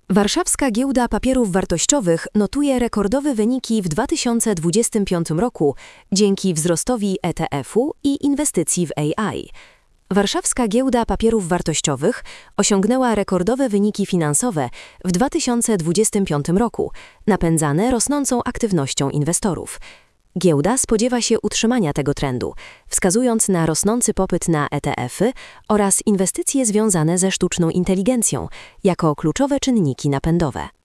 Warszawska Giełda Papierów Wartościowych notuje rekordowe wyniki w 2025 roku dzięki wzrostowi ETF-u i inwestycji w AI. Warszawska Giełda Papierów Wartościowych osiągnęła rekordowe wyniki finansowe w 2025 roku, napędzane rosnącą aktywnością inwestorów. Giełda spodziewa się utrzymania tego trendu, wskazując na rosnący popyt na ETF-y oraz inwestycje związane ze sztuczną inteligencją jako kluczowe czynniki napędowe.